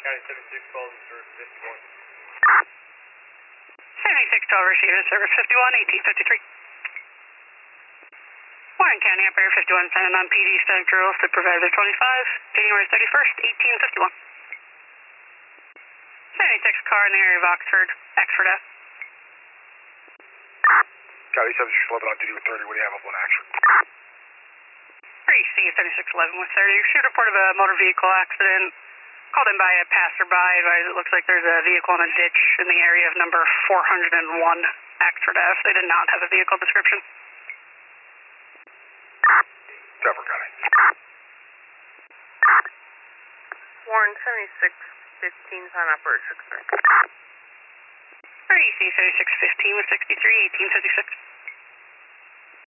County 7612, service 51. 7612 received, service 51, 1853. Warren County, operator 51, sending on PD Central, supervisor 25, January 31st, 1851. 76 car in the area of Oxford, Oxford F. County 7611 on duty with 30, what do you have up on action? 3C 7611 with 30, shoot report of a motor vehicle accident. Called in by a passerby, advised it looks like there's a vehicle in a ditch in the area of number 401, Oxford F. They did not have a vehicle description. Denver County. Warren 7615, sign operator 63. 3C 7615 with 63, 1856.